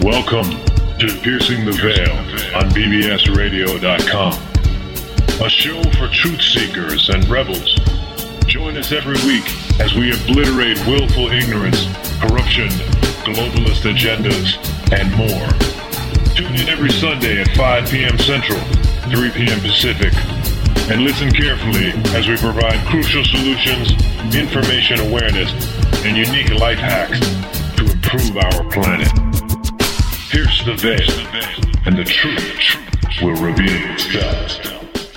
Welcome to Piercing the Veil on bbsradio.com, a show for truth seekers and rebels. Join us every week as we obliterate willful ignorance, corruption, globalist agendas, and more. Tune in every Sunday at 5 p.m. Central, 3 p.m. Pacific, and listen carefully as we provide crucial solutions, information awareness, and unique life hacks to improve our planet. Pierce the veil, and the truth will reveal itself.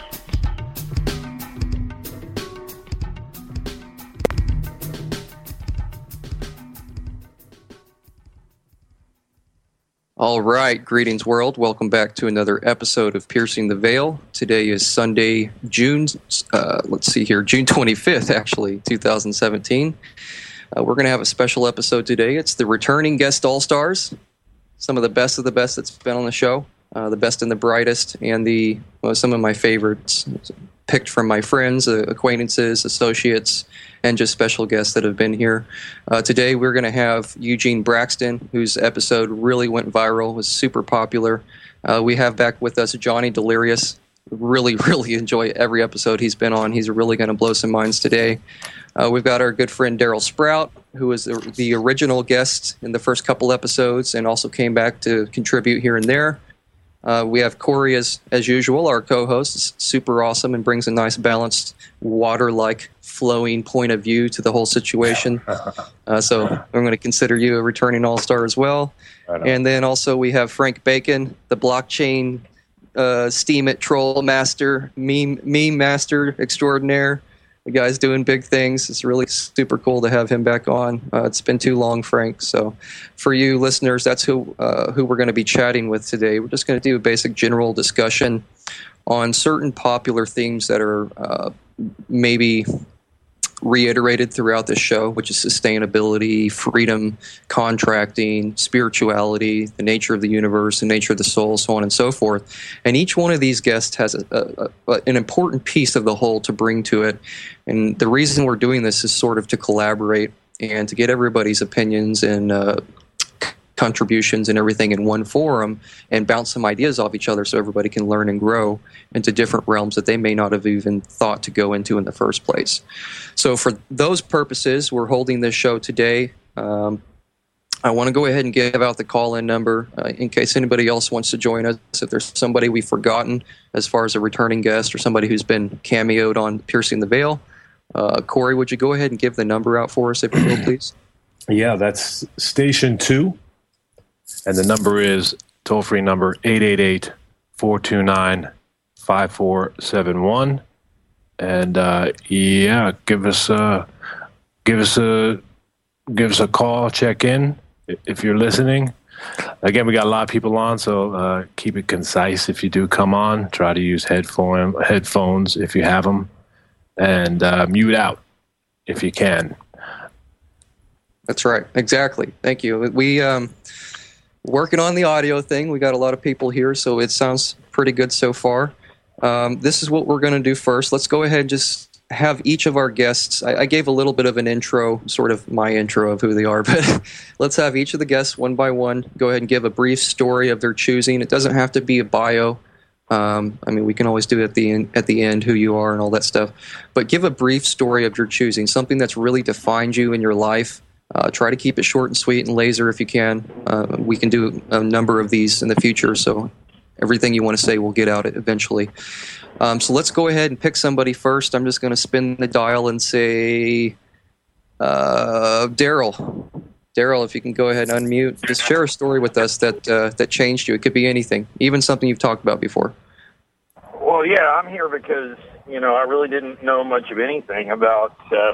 All right, greetings world. Welcome back to another episode of Piercing the Veil. Today is Sunday, June 25th, actually, 2017. We're going to have a special episode today. It's the returning guest all-stars, some of the best that's been on the show, the best and the brightest, and some of my favorites, picked from my friends, acquaintances, associates, and just special guests that have been here. Today we're going to have Eugene Braxton, whose episode really went viral, was super popular. We have back with us Johnny Delirious. Really enjoy every episode he's been on. He's really going to blow some minds today. We've got our good friend Daryl Sprout, who was the original guest in the first couple episodes and also came back to contribute here and there. We have Corey, as usual, our co-host, is super awesome and brings a nice balanced, water-like flowing point of view to the whole situation. So I'm going to consider you a returning all-star as well. And then also we have Frank Bacon, the blockchain Steam It troll master, meme master extraordinaire. The guy's doing big things. It's really super cool to have him back on. It's been too long, Frank. So for you listeners, that's who we're going to be chatting with today. We're just going to do a basic general discussion on certain popular themes that are maybe reiterated throughout the show, which is sustainability, freedom, contracting, spirituality, the nature of the universe, the nature of the soul, so on and so forth. And each one of these guests has an important piece of the whole to bring to it. And the reason we're doing this is sort of to collaborate and to get everybody's opinions and contributions and everything in one forum and bounce some ideas off each other so everybody can learn and grow into different realms that they may not have even thought to go into in the first place. So for those purposes, we're holding this show today. I want to go ahead and give out the call-in number in case anybody else wants to join us. If there's somebody we've forgotten as far as a returning guest or somebody who's been cameoed on Piercing the Veil, Corey, would you go ahead and give the number out for us, if you will, please? Yeah, that's Station 2. And the number is toll-free number 888-429-5471. And give us a call, check in if you're listening. Again, we got a lot of people on, so keep it concise if you do come on. Try to use headphones if you have them, and mute out if you can. That's right. Exactly. Thank you. We working on the audio thing. We got a lot of people here, so it sounds pretty good so far. This is what we're going to do first. Let's go ahead and just have each of our guests. I gave a little bit of an intro, sort of my intro of who they are, but let's have each of the guests one by one go ahead and give a brief story of their choosing. It doesn't have to be a bio. We can always do it at the end who you are and all that stuff. But give a brief story of your choosing, something that's really defined you in your life. Try to keep it short and sweet and laser if you can. We can do a number of these in the future, so everything you want to say will get out eventually. So let's go ahead and pick somebody first. I'm just going to spin the dial and say Daryl. Daryl, if you can go ahead and unmute. Just share a story with us that changed you. It could be anything, even something you've talked about before. Well, yeah, I'm here because, I really didn't know much of anything about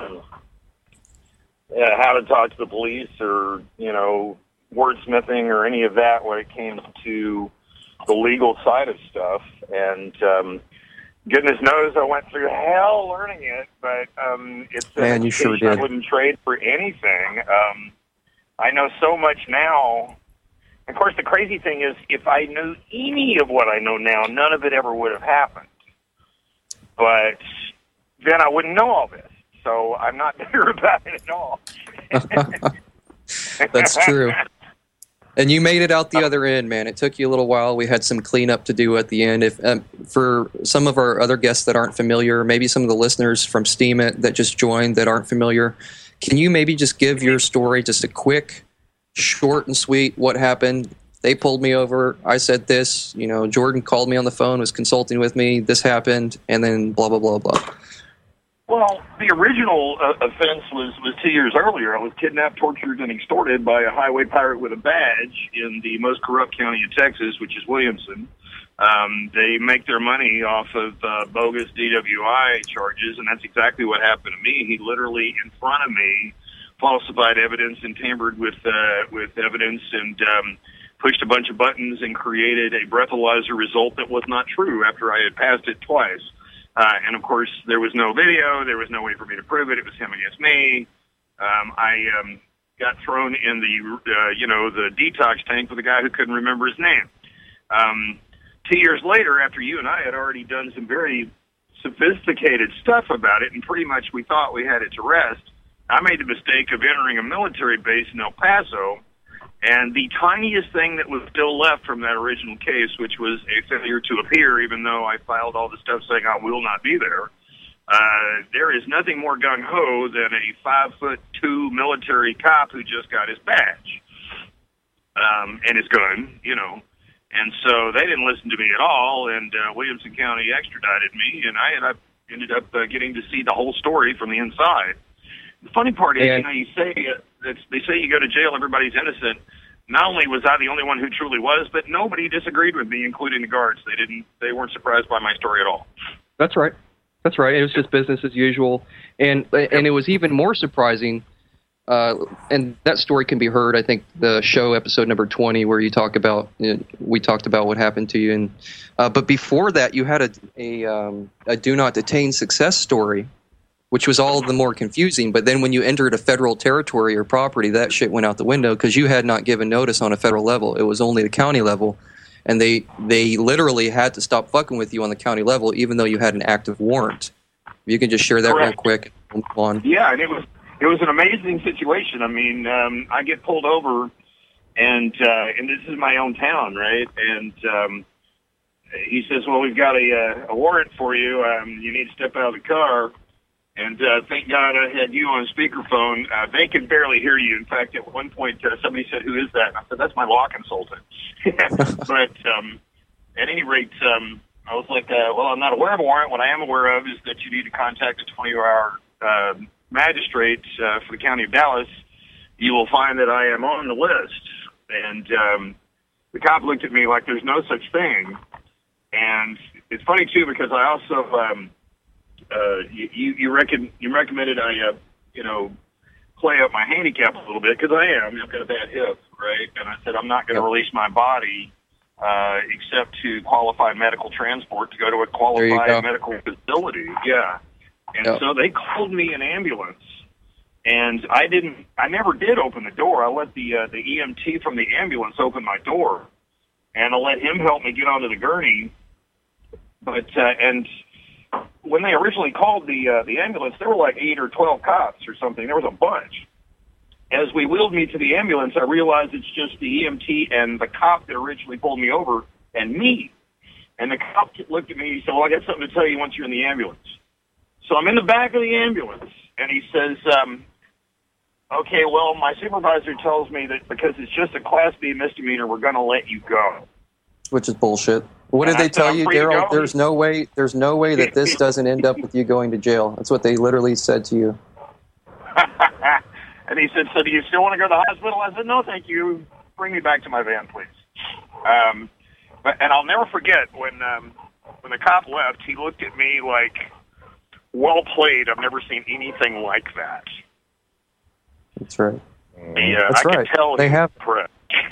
how to talk to the police or, wordsmithing or any of that when it came to the legal side of stuff. And goodness knows I went through hell learning it, but it's an Man, you sure did. I wouldn't trade for anything. I know so much now. Of course, the crazy thing is if I knew any of what I know now, none of it ever would have happened. But then I wouldn't know all this. So I'm not bitter about it at all. That's true. And you made it out the other end, man. It took you a little while. We had some cleanup to do at the end. If for some of our other guests that aren't familiar, maybe some of the listeners from Steam It that just joined that aren't familiar, can you maybe just give your story, just a quick, short and sweet, what happened? They pulled me over. I said this. Jordan called me on the phone, was consulting with me. This happened, and then blah, blah, blah, blah. Well, the original offense was 2 years earlier. I was kidnapped, tortured, and extorted by a highway pirate with a badge in the most corrupt county of Texas, which is Williamson. They make their money off of bogus DWI charges, and that's exactly what happened to me. He literally, in front of me, falsified evidence and tampered with evidence and pushed a bunch of buttons and created a breathalyzer result that was not true after I had passed it twice. And, of course, there was no video. There was no way for me to prove it. It was him against me. I got thrown in the detox tank with a guy who couldn't remember his name. 2 years later, after you and I had already done some very sophisticated stuff about it, and pretty much we thought we had it to rest, I made the mistake of entering a military base in El Paso, and the tiniest thing that was still left from that original case, which was a failure to appear, even though I filed all the stuff saying I will not be there, there is nothing more gung-ho than a 5'2" military cop who just got his badge and his gun, And so they didn't listen to me at all, and Williamson County extradited me, and I ended up getting to see the whole story from the inside. The funny part is, you say they say you go to jail, everybody's innocent. Not only was I the only one who truly was, but nobody disagreed with me, including the guards. They weren't surprised by my story at all. That's right. It was just business as usual, and it was even more surprising. And that story can be heard, I think, the show episode number 20, where we talked about what happened to you. And but before that, you had a do not detain success story, which was all the more confusing. But then when you entered a federal territory or property, that shit went out the window because you had not given notice on a federal level. It was only the county level, and they literally had to stop fucking with you on the county level, even though you had an active warrant. You can just share that real quick and move on. Yeah, and it was an amazing situation. I mean, I get pulled over, and this is my own town, right? And he says, "Well, we've got a warrant for you. You need to step out of the car." And thank God I had you on speakerphone. They could barely hear you. In fact, at one point, somebody said, "Who is that?" And I said, "That's my law consultant." But at any rate, I was like, "Well, I'm not aware of a warrant. What I am aware of is that you need to contact a 24-hour magistrate for the county of Dallas. You will find that I am on the list." And the cop looked at me like there's no such thing. And it's funny, too, because I also... You recommended I, play up my handicap a little bit because I've got a bad hip, right? And I said I'm not going to release my body except to qualified medical transport to go to a qualified medical facility. Yeah, and so they called me an ambulance, and I never did open the door. I let the EMT from the ambulance open my door, and I let him help me get onto the gurney. But and when they originally called the ambulance, there were like 8 or 12 cops or something. There was a bunch. As we wheeled me to the ambulance, I realized it's just the EMT and the cop that originally pulled me over and me. And the cop looked at me and he said, "Well, I got something to tell you once you're in the ambulance." So I'm in the back of the ambulance, and he says, "Okay, well, my supervisor tells me that because it's just a Class B misdemeanor, we're going to let you go." Which is bullshit. What did they tell you, Daryl? There's no way that this doesn't end up with you going to jail. That's what they literally said to you. And he said, "So do you still want to go to the hospital?" I said, "No, thank you. Bring me back to my van, please." And I'll never forget when the cop left, he looked at me like, "Well played. I've never seen anything like that." That's right. Yeah, I can tell they have. Impressed.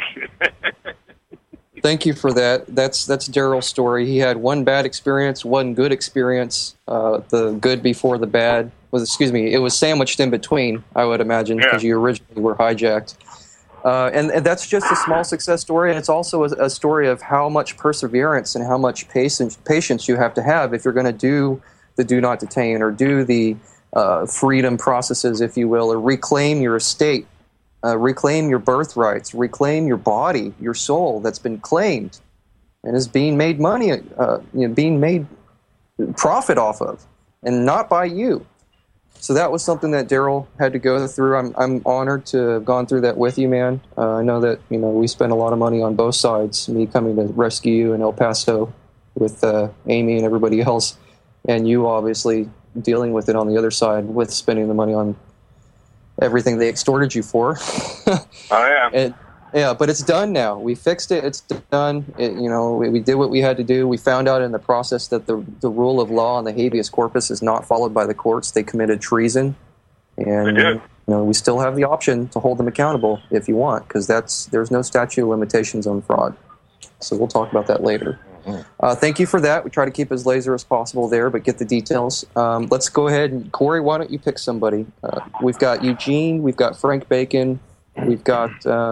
Thank you for that. That's Daryl's story. He had one bad experience, one good experience. The good before the bad it was sandwiched in between, I would imagine, because you originally were hijacked. And that's just a small success story, and it's also a story of how much perseverance and how much patience you have to have if you're going to do the do not detain or do the freedom processes, if you will, or reclaim your estate. reclaim your birthrights, reclaim your body, your soul that's been claimed and is being made money, being made profit off of, and not by you. So that was something that Daryl had to go through. I'm honored to have gone through that with you, man. I know that we spent a lot of money on both sides. Me coming to rescue you in El Paso with Amy and everybody else, and you obviously dealing with it on the other side with spending the money on everything they extorted you for. Oh yeah. Yeah, but it's done now. We fixed it. It's done. We did what we had to do. We found out in the process that the rule of law and the habeas corpus is not followed by the courts. They committed treason, and we still have the option to hold them accountable if you want, because there's no statute of limitations on fraud. So we'll talk about that later. Thank you for that. We try to keep as laser as possible there, but get the details. Let's go ahead and Corey, why don't you pick somebody? We've got Eugene. We've got Frank Bacon. We've got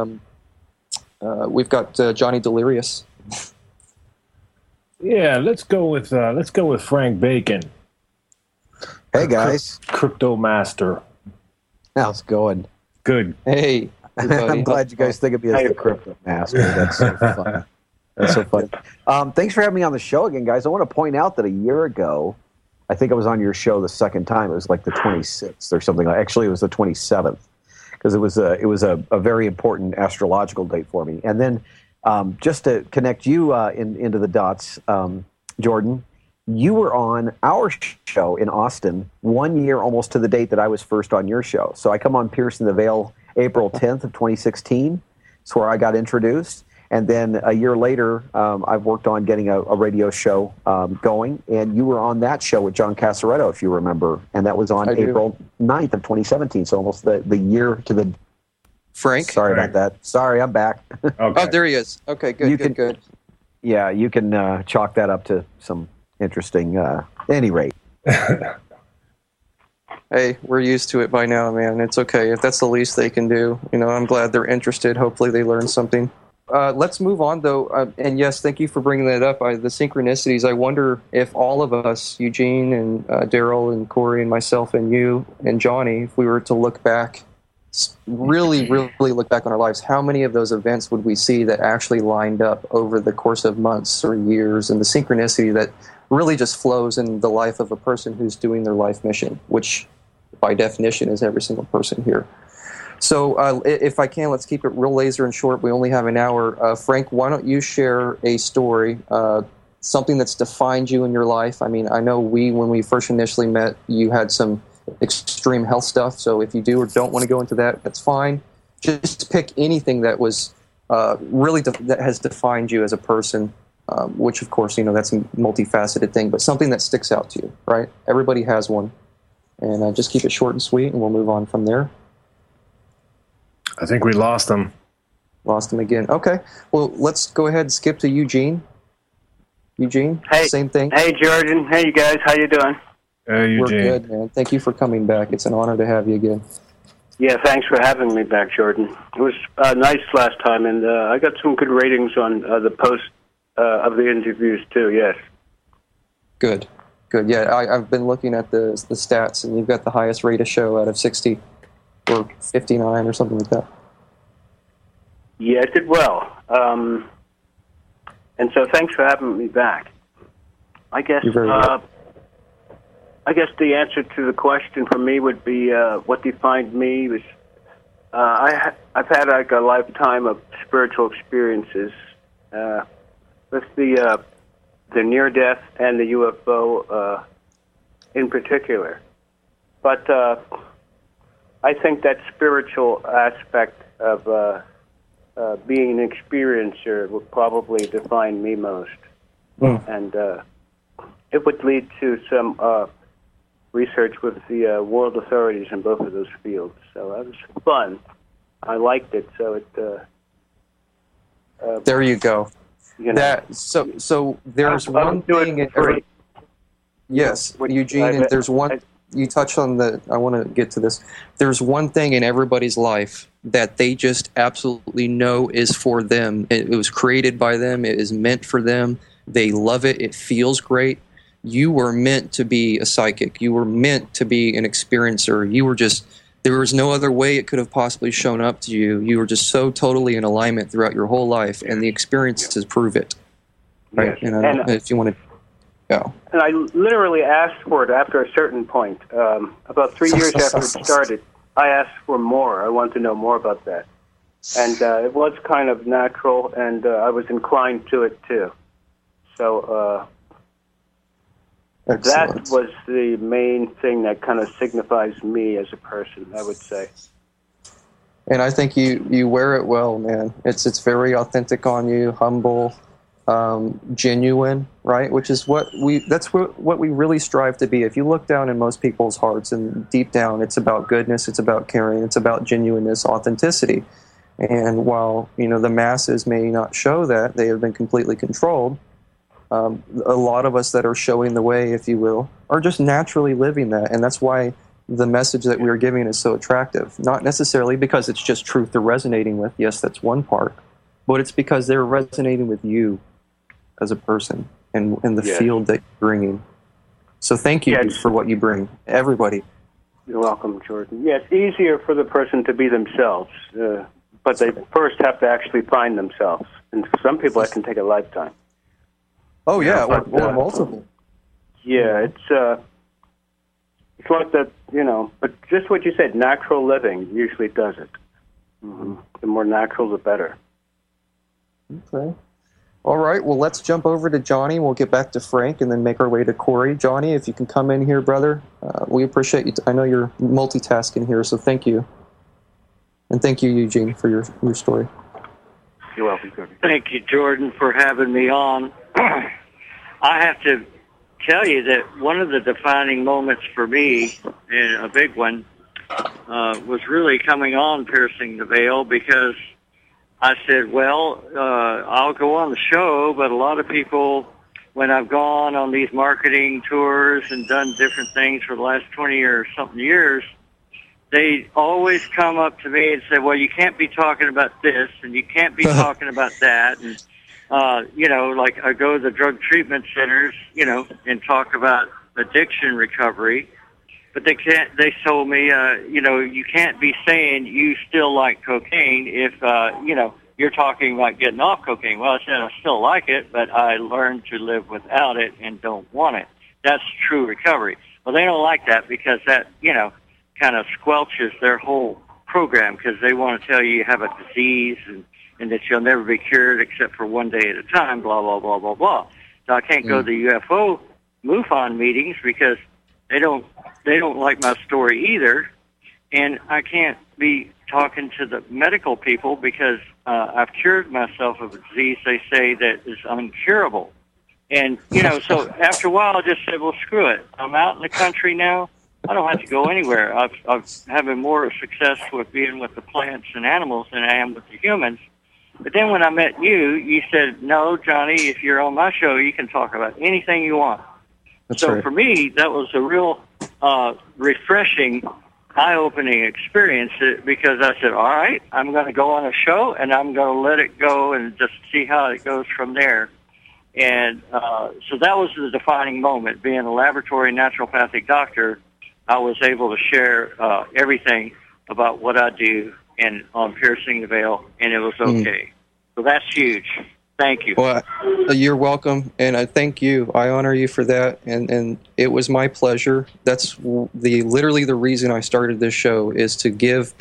Johnny Delirious. Yeah, let's go with Frank Bacon. Hey guys, Crypto Master. How's it going? Good. Hey, I'm glad you guys think of me as the Crypto Master. That's so fun. That's so funny. Thanks for having me on the show again, guys. I want to point out that a year ago, I think I was on your show the second time. It was like the 26th or something. Actually, it was the 27th. Because it was a very important astrological date for me. And then just to connect you into the dots, Jordan, you were on our show in Austin 1 year almost to the date that I was first on your show. So I come on Piercing the Veil April 10th of 2016. It's where I got introduced. And then a year later, I've worked on getting a radio show going. And you were on that show with John Casaretto, if you remember. And that was on April 9th of 2017. So almost the year to the... Frank? Sorry about that. Sorry, I'm back. Okay. Oh, there he is. Okay, good, good. Yeah, you can chalk that up to some interesting... any rate. Hey, we're used to it by now, man. It's okay. If that's the least they can do. I'm glad they're interested. Hopefully they learn something. Let's move on, though. And yes, thank you for bringing that up. The synchronicities, I wonder if all of us, Eugene and Daryl and Corey and myself and you and Johnny, if we were to look back, really look back on our lives, how many of those events would we see that actually lined up over the course of months or years, and the synchronicity that really just flows in the life of a person who's doing their life mission, which by definition is every single person here. So if I can, let's keep it real laser and short. We only have an hour. Frank, why don't you share a story, something that's defined you in your life? I mean, I know when we first initially met, you had some extreme health stuff. So if you do or don't want to go into that, that's fine. Just pick anything that was really that has defined you as a person, which, of course, that's a multifaceted thing, but something that sticks out to you, right? Everybody has one. And just keep it short and sweet, and we'll move on from there. I think we lost him. Lost him again. Okay. Well, let's go ahead and skip to Eugene. Eugene, hey, same thing. Hey, Jordan. Hey, you guys. How you doing? Hey, Eugene. We're good, man. Thank you for coming back. It's an honor to have you again. Yeah, thanks for having me back, Jordan. It was nice last time, and I got some good ratings on the post of the interviews, too, yes. Good. Yeah, I've been looking at the stats, and you've got the highest rated show out of 60. Or 59 or something like that. Yeah, it did well. And so thanks for having me back. I guess the answer to the question for me would be what defined me was I've had like a lifetime of spiritual experiences with the near-death and the UFO in particular. But I think that spiritual aspect of being an experiencer would probably define me most. And it would lead to some research with the world authorities in both of those fields. So that was fun. I liked it. So it. There you go. So there's one thing. Yes, Eugene. And there's one. You touched on I want to get to this. There's one thing in everybody's life that they just absolutely know is for them. It was created by them. It is meant for them. They love it. It feels great. You were meant to be a psychic. You were meant to be an experiencer. You were just There was no other way it could have possibly shown up to you. You were just so totally in alignment throughout your whole life, and the experiences prove it. Right? Yes. And if you want to go. And I literally asked for it after a certain point. About 3 years after it started, I asked for more. I wanted to know more about that. And it was kind of natural, and I was inclined to it too. So that was the main thing that kind of signifies me as a person, I would say. And I think you wear it well, man. It's very authentic on you, humble, genuine, right? Which is what we really strive to be. If you look down in most people's hearts and deep down, it's about goodness, it's about caring, it's about genuineness, authenticity. And while the masses may not show that, they have been completely controlled. A lot of us that are showing the way, if you will, are just naturally living that, and that's why the message that we are giving is so attractive. Not necessarily because it's just truth they're resonating with. Yes, that's one part, but it's because they're resonating with you as a person and the field that you're bringing. So thank you for what you bring, everybody. You're welcome, Jordan. Yeah, it's easier for the person to be themselves, but they first have to actually find themselves. And for some people, that can take a lifetime. Oh, yeah, or multiple. Yeah, it's like that, but just what you said, natural living usually does it. Mm-hmm. The more natural, the better. Okay. All right, well, let's jump over to Johnny. We'll get back to Frank and then make our way to Corey. Johnny, if you can come in here, brother, we appreciate you. I know you're multitasking here, so thank you. And thank you, Eugene, for your story. You're welcome, Jordan. Thank you, Jordan, for having me on. I have to tell you that one of the defining moments for me, and a big one, was really coming on Piercing the Veil, because I said, well, I'll go on the show, but a lot of people, when I've gone on these marketing tours and done different things for the last 20 or something years, they always come up to me and say, well, you can't be talking about this, and you can't be talking about that. And, like I go to the drug treatment centers, and talk about addiction recovery. But they told me, you can't be saying you still like cocaine if, you're talking about getting off cocaine. Well, I said, I still like it, but I learned to live without it and don't want it. That's true recovery. Well, they don't like that because that, kind of squelches their whole program, because they want to tell you have a disease and that you'll never be cured except for one day at a time, blah, blah, blah, blah, blah. So I can't go to the UFO MUFON meetings because they don't like my story either. And I can't be talking to the medical people because I've cured myself of a disease they say that is uncurable. And, so after a while I just said, well, screw it. I'm out in the country now. I don't have to go anywhere. I'm having more success with being with the plants and animals than I am with the humans. But then when I met you, you said, no, Johnny, if you're on my show, you can talk about anything you want. That's so right. For me, that was a real refreshing, eye-opening experience, because I said, all right, I'm going to go on a show, and I'm going to let it go and just see how it goes from there. And so that was the defining moment. Being a laboratory naturopathic doctor, I was able to share everything about what I do and on Piercing the Veil, and it was okay. So that's huge. Thank you. Well, you're welcome, and I thank you. I honor you for that, and it was my pleasure. That's literally the reason I started this show, is to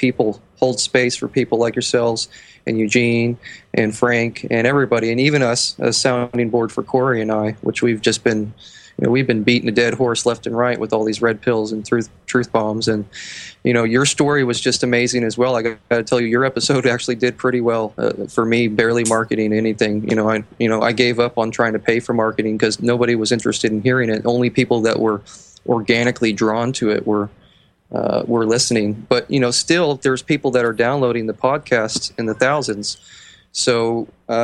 hold space for people like yourselves and Eugene and Frank and everybody, and even us, a sounding board for Corey and I, which we've just been, we've been beating a dead horse left and right with all these red pills and truth bombs. And, your story was just amazing as well. I got to tell you, your episode actually did pretty well for me, barely marketing anything. I gave up on trying to pay for marketing because nobody was interested in hearing it. Only people that were organically drawn to it were listening. But, still there's people that are downloading the podcast in the thousands. So,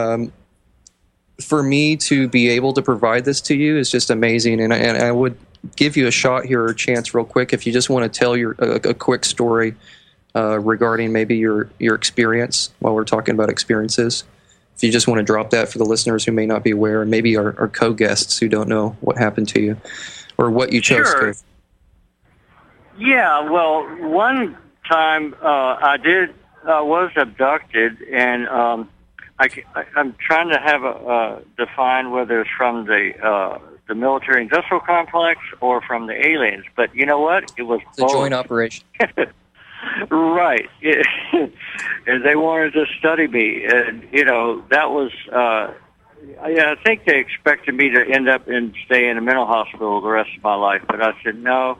for me to be able to provide this to you is just amazing, and I would give you a shot here, or a chance real quick, if you just want to tell a quick story regarding maybe your experience while we're talking about experiences. If you just want to drop that for the listeners who may not be aware, and maybe our co-guests who don't know what happened to you or what you chose Sure. to. Yeah, well, one time I was abducted, and I'm trying to have define whether it's from the military-industrial complex or from the aliens. But you know what? It was It's a joint operation. Right. And they wanted to study me, and that was. I think they expected me to end up and stay in a mental hospital the rest of my life, but I said no.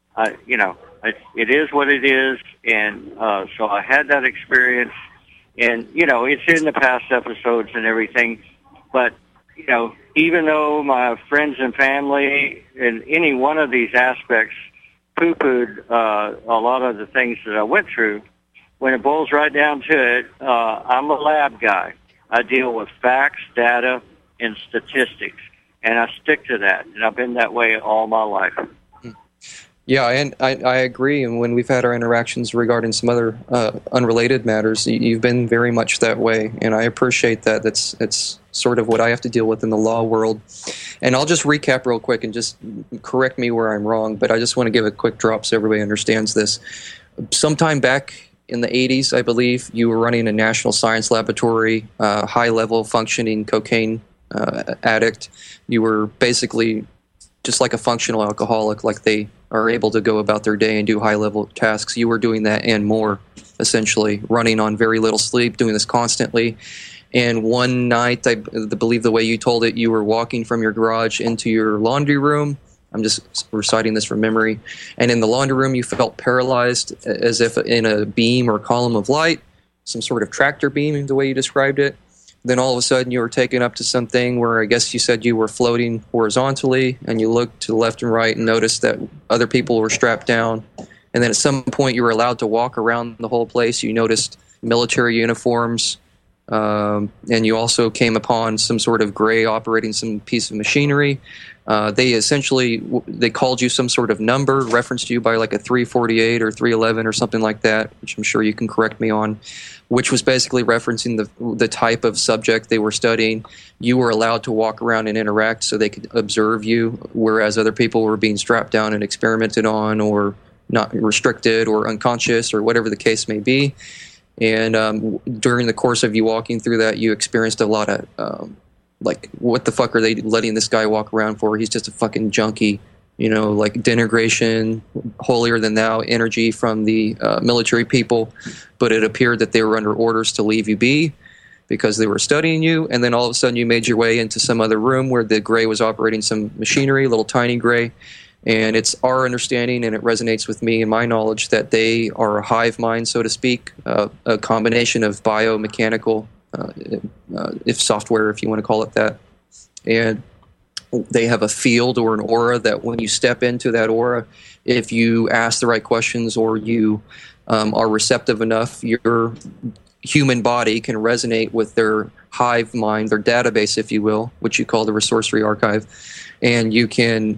It is what it is, and so I had that experience, and it's in the past episodes and everything. But even though my friends and family in any one of these aspects poo-pooed a lot of the things that I went through, when it boils right down to it, I'm a lab guy. I deal with facts, data, and statistics, and I stick to that, and I've been that way all my life. Yeah, and I agree. And when we've had our interactions regarding some other unrelated matters, you've been very much that way, and I appreciate that. That's sort of what I have to deal with in the law world. And I'll just recap real quick and just correct me where I'm wrong, but I just want to give a quick drop so everybody understands this. Sometime back in the 80s, I believe, you were running a national science laboratory, high-level functioning cocaine addict. You were basically just like a functional alcoholic, like they are able to go about their day and do high-level tasks. You were doing that and more, essentially, running on very little sleep, doing this constantly. And one night, I believe the way you told it, you were walking from your garage into your laundry room. I'm just reciting this from memory. And in the laundry room, you felt paralyzed as if in a beam or column of light, some sort of tractor beam, the way you described it. Then all of a sudden, you were taken up to something where I guess you said you were floating horizontally, and you looked to the left and right and noticed that other people were strapped down. And then at some point, you were allowed to walk around the whole place. You noticed military uniforms, and you also came upon some sort of gray operating some piece of machinery. They called you some sort of number, referenced you by like a 348 or 311 or something like that, which I'm sure you can correct me on, which was basically referencing the type of subject they were studying. You were allowed to walk around and interact so they could observe you, whereas other people were being strapped down and experimented on, or not restricted or unconscious, or whatever the case may be. And during the course of you walking through that, you experienced a lot of like, what the fuck are they letting this guy walk around for? He's just a fucking junkie. Like denigration, holier than thou energy from the military people. But it appeared that they were under orders to leave you be because they were studying you. And then all of a sudden you made your way into some other room where the gray was operating some machinery, little tiny gray. And it's our understanding, and it resonates with me and my knowledge, that they are a hive mind, so to speak, a combination of biomechanical, if software, if you want to call it that. And they have a field or an aura that when you step into that aura, if you ask the right questions or you are receptive enough, your human body can resonate with their hive mind, their database, if you will, which you call the Resorcery Archive, and you can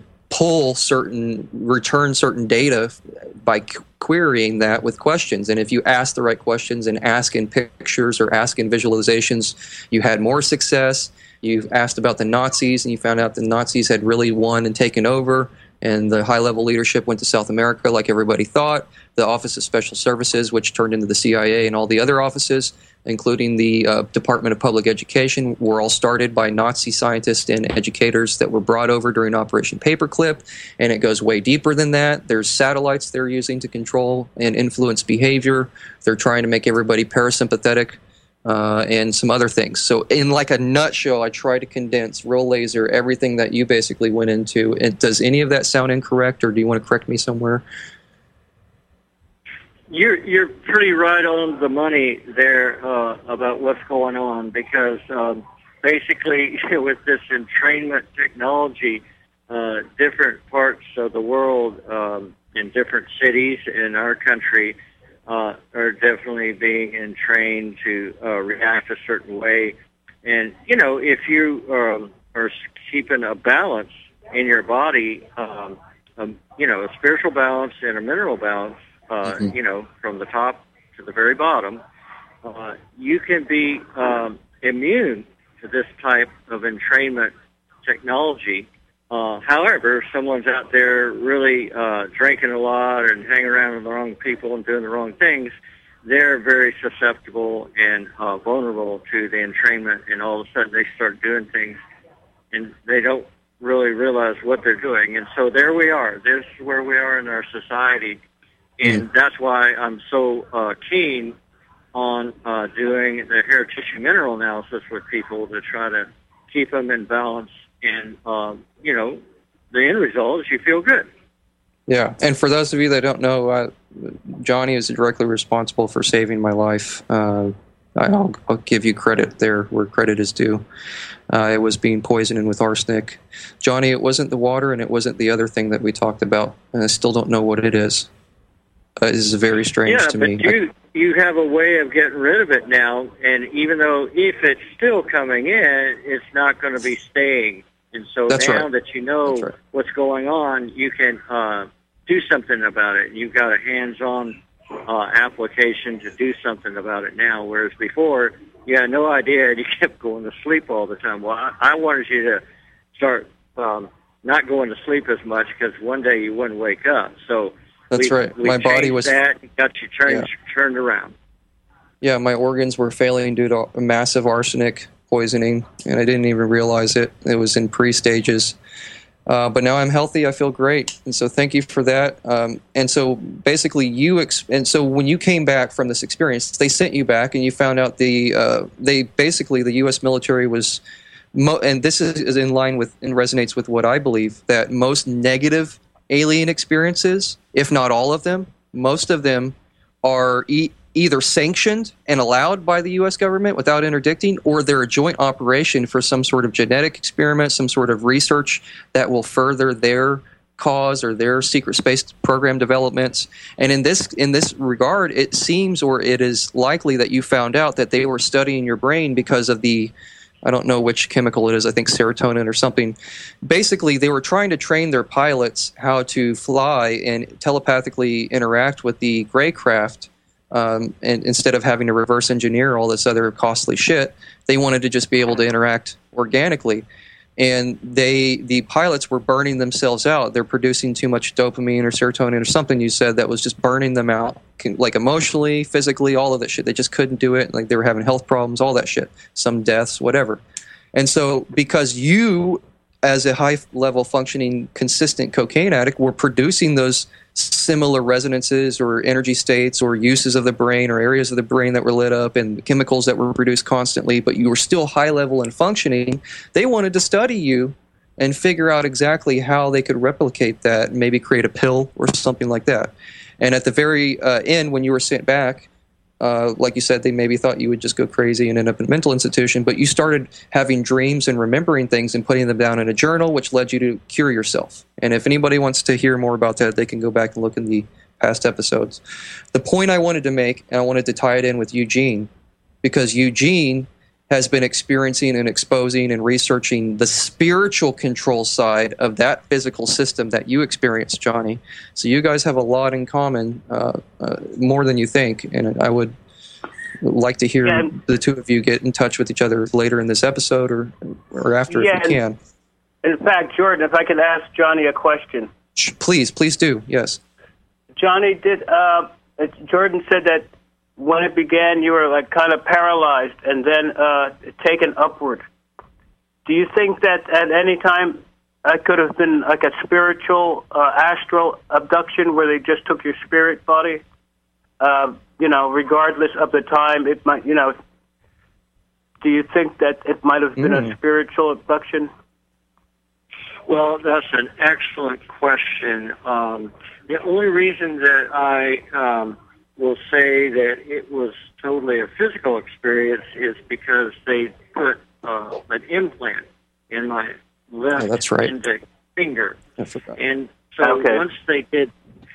return certain data by querying that with questions. And if you ask the right questions and ask in pictures or ask in visualizations, you had more success. You've asked about the Nazis, and you found out the Nazis had really won and taken over, and the high-level leadership went to South America like everybody thought. The Office of Special Services, which turned into the CIA and all the other offices, including the Department of Public Education, were all started by Nazi scientists and educators that were brought over during Operation Paperclip, and it goes way deeper than that. There's satellites they're using to control and influence behavior. They're trying to make everybody parasympathetic, and some other things. So in like a nutshell, I try to condense real laser everything that you basically went into. And does any of that sound incorrect, or do you want to correct me somewhere? You're pretty right on the money there about what's going on, because basically with this entrainment technology, different parts of the world in different cities in our country are definitely being entrained to react a certain way. And, if you are keeping a balance in your body, a spiritual balance and a mineral balance, from the top to the very bottom, you can be immune to this type of entrainment technology However, if someone's out there really drinking a lot and hanging around with the wrong people and doing the wrong things, they're very susceptible and vulnerable to the entrainment, and all of a sudden they start doing things, and they don't really realize what they're doing. And so there we are. This is where we are in our society, and that's why I'm so keen on doing the hair tissue mineral analysis with people to try to keep them in balance. And, the end result is you feel good. Yeah, and for those of you that don't know, Johnny is directly responsible for saving my life. I'll give you credit there where credit is due. It was being poisoned with arsenic. Johnny, it wasn't the water and it wasn't the other thing that we talked about, and I still don't know what it is. This is very strange to me. Yeah, but you have a way of getting rid of it now, and even though if it's still coming in, it's not going to be staying. And so now that you know what's going on, you can do something about it. You've got a hands-on application to do something about it now, whereas before you had no idea and you kept going to sleep all the time. Well, I wanted you to start not going to sleep as much because one day you wouldn't wake up. So that's right. My body was that got you turned around. Yeah, my organs were failing due to a massive arsenic poisoning, and I didn't even realize it. It was in pre-stages. But now I'm healthy. I feel great. And so thank you for that. And so basically so when you came back from this experience, they sent you back and you found out the U.S. military was, and this is in line with and resonates with what I believe, that most negative alien experiences, if not all of them, most of them are either sanctioned and allowed by the U.S. government without interdicting, or they're a joint operation for some sort of genetic experiment, some sort of research that will further their cause or their secret space program developments. And in this regard, it seems, or it is likely, that you found out that they were studying your brain because of the, I don't know which chemical it is, I think serotonin or something. Basically, they were trying to train their pilots how to fly and telepathically interact with the gray craft. And instead of having to reverse engineer all this other costly shit, they wanted to just be able to interact organically. And the pilots were burning themselves out. They're producing too much dopamine or serotonin or something you said that was just burning them out, like emotionally, physically, all of that shit. They just couldn't do it. Like they were having health problems, all that shit, some deaths, whatever. And so because you, as a high-level functioning, consistent cocaine addict, were producing those similar resonances or energy states or uses of the brain or areas of the brain that were lit up and chemicals that were produced constantly, but you were still high level and functioning, they wanted to study you and figure out exactly how they could replicate that and maybe create a pill or something like that. And at the very end, when you were sent back, like you said, they maybe thought you would just go crazy and end up in a mental institution, but you started having dreams and remembering things and putting them down in a journal, which led you to cure yourself. And if anybody wants to hear more about that, they can go back and look in the past episodes. The point I wanted to make, and I wanted to tie it in with Eugene, because Eugene has been experiencing and exposing and researching the spiritual control side of that physical system that you experienced, Johnny. So you guys have a lot in common, more than you think, and I would like to hear the two of you get in touch with each other later in this episode or after if you can. In fact, Jordan, if I could ask Johnny a question. Please do, yes. Johnny, Jordan said that when it began, you were like kind of paralyzed and then taken upward. Do you think that at any time it could have been like a spiritual astral abduction where they just took your spirit body? Regardless of the time, it might. Do you think that it might have been a spiritual abduction? Well, that's an excellent question. The only reason that I will say that it was totally a physical experience is because they put an implant in my left index finger. I forgot. And so once they did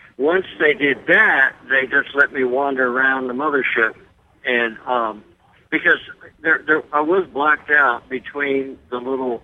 that, they just let me wander around the mothership, and because there I was blacked out between the little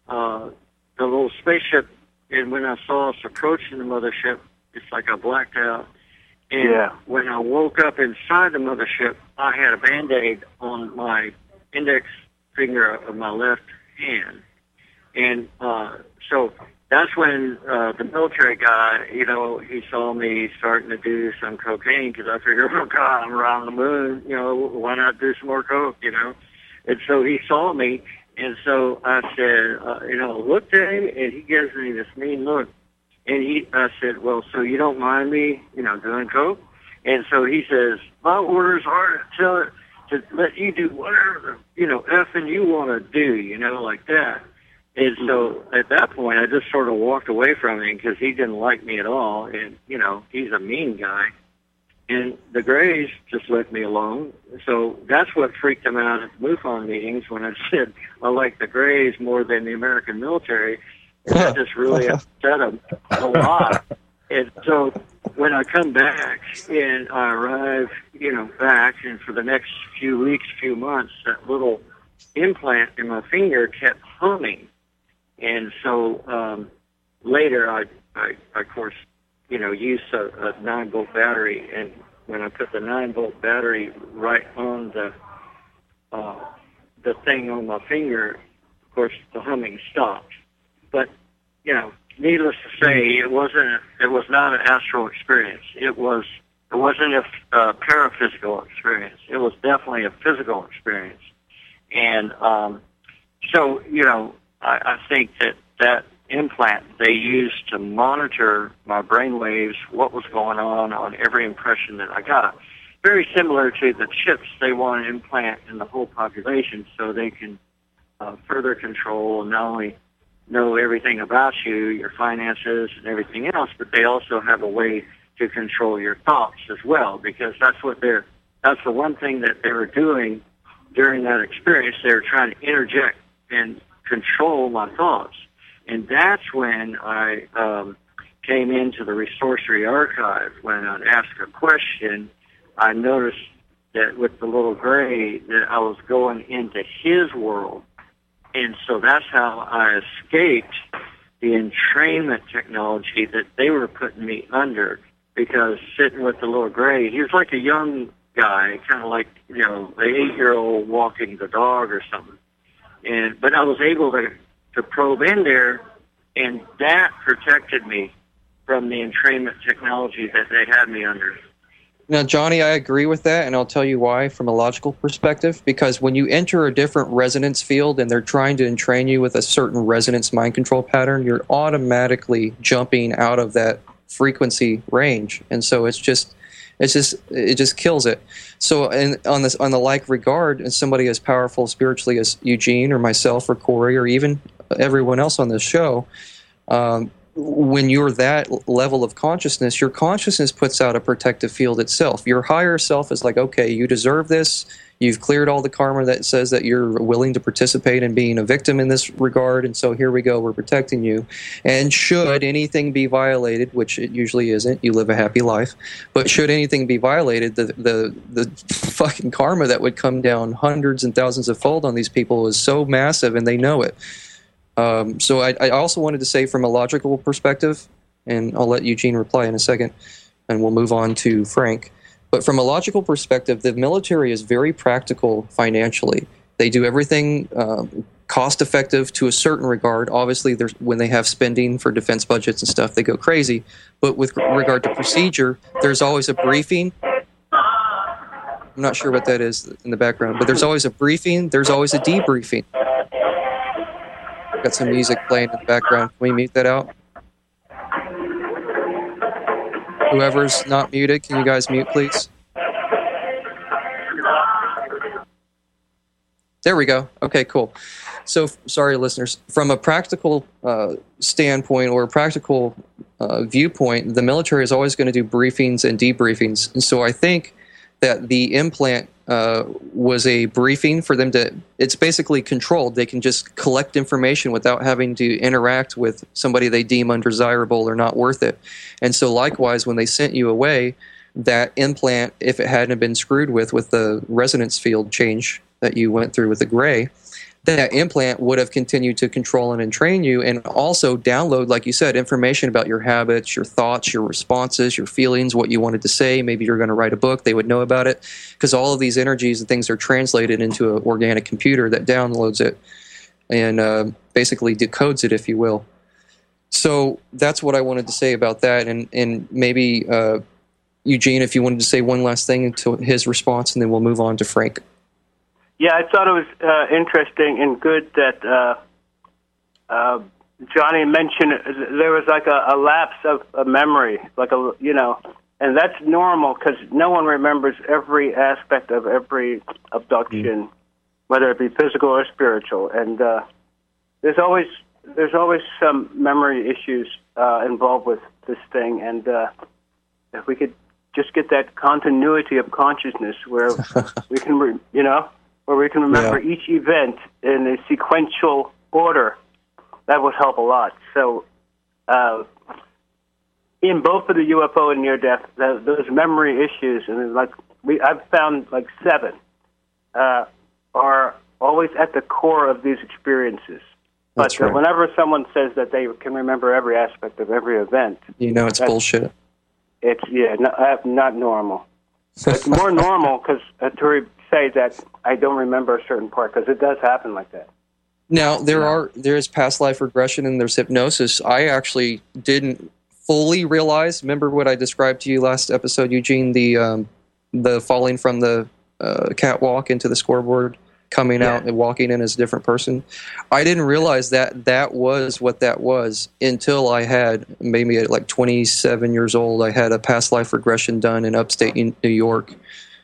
spaceship, and when I saw us approaching the mothership, it's like I blacked out. And when I woke up inside the mothership, I had a Band-Aid on my index finger of my left hand. And so that's when the military guy, you know, he saw me starting to do some cocaine because I figured, oh God, I'm around the moon, you know, why not do some more coke, you know? And so he saw me, and so I said, you know, look at him, and he gives me this mean look. And I said, well, so you don't mind me, you know, doing coke? And so he says, my orders are to let you do whatever, you know, effing you want to do, you know, like that. And so at that point, I just sort of walked away from him because he didn't like me at all. And, you know, he's a mean guy. And the Greys just left me alone. So that's what freaked them out at the MUFON meetings when I said I like the Greys more than the American military. And that just really upset them a lot. And so when I come back and I arrive, you know, back, and for the next few weeks, few months, that little implant in my finger kept humming. And so later I of course, you know, used a 9-volt battery, and when I put the 9-volt battery right on the thing on my finger, of course, the humming stopped. But, you know, needless to say, it was not an astral experience. It wasn't a paraphysical experience. It was definitely a physical experience. And so, you know, I think that implant they used to monitor my brain waves, what was going on every impression that I got. Very similar to the chips they want to implant in the whole population so they can further control and not only know everything about you, your finances and everything else, but they also have a way to control your thoughts as well, because that's the one thing that they were doing during that experience. They were trying to interject and control my thoughts. And that's when I came into the Resorcery Archive. When I'd ask a question, I noticed that with the little Gray that I was going into his world. And so that's how I escaped the entrainment technology that they were putting me under, because sitting with the little Gray, he was like a young guy, kind of like, you know, an 8-year-old walking the dog or something. But I was able to probe in there, and that protected me from the entrainment technology that they had me under. Now, Johnny, I agree with that, and I'll tell you why from a logical perspective. Because when you enter a different resonance field and they're trying to entrain you with a certain resonance mind control pattern, you're automatically jumping out of that frequency range, and so it just kills it. So, on the like regard, and somebody as powerful spiritually as Eugene or myself or Corey or even everyone else on this show, when you're that level of consciousness, your consciousness puts out a protective field itself. Your higher self is like, okay, you deserve this. You've cleared all the karma that says that you're willing to participate in being a victim in this regard, and so here we go, we're protecting you. And should anything be violated, which it usually isn't, you live a happy life, but should anything be violated, the fucking karma that would come down hundreds and thousands of fold on these people is so massive, and they know it. So I also wanted to say from a logical perspective, and I'll let Eugene reply in a second, and we'll move on to Frank. But from a logical perspective, the military is very practical financially. They do everything cost-effective to a certain regard. Obviously, when they have spending for defense budgets and stuff, they go crazy. But with regard to procedure, there's always a briefing. I'm not sure what that is in the background, but there's always a briefing. There's always a debriefing. Got some music playing in the background. Can we mute that out? Whoever's not muted, can you guys mute, please? There we go. Okay, cool. So, sorry, listeners. From a practical standpoint or a practical viewpoint, the military is always going to do briefings and debriefings. And so I think that the implant was a briefing for them to, it's basically controlled. They can just collect information without having to interact with somebody they deem undesirable or not worth it. And so likewise, when they sent you away, that implant, if it hadn't been screwed with the resonance field change that you went through with the Gray, that implant would have continued to control and entrain you, and also download, like you said, information about your habits, your thoughts, your responses, your feelings, what you wanted to say. Maybe you're going to write a book. They would know about it because all of these energies and things are translated into an organic computer that downloads it and basically decodes it, if you will. So that's what I wanted to say about that, and maybe Eugene, if you wanted to say one last thing until his response, and then we'll move on to Frank. Yeah, I thought it was interesting and good that Johnny mentioned there was like a lapse of memory, like and that's normal because no one remembers every aspect of every abduction, whether it be physical or spiritual, and there's always some memory issues involved with this thing, and if we could just get that continuity of consciousness where we can, where we can remember each event in a sequential order, that would help a lot. So, in both of the UFO and near-death, those memory issues, and I've found 7 are always at the core of these experiences. But right. Whenever someone says that they can remember every aspect of every event, it's bullshit. It's not normal. It's more normal because to say that I don't remember a certain part, because it does happen like that. Now there is past life regression and there's hypnosis. I actually didn't fully realize. Remember what I described to you last episode, Eugene? The falling from the catwalk into the scoreboard, coming out and walking in as a different person. I didn't realize that was what that was until I had, maybe at 27 years old, I had a past life regression done in upstate New York,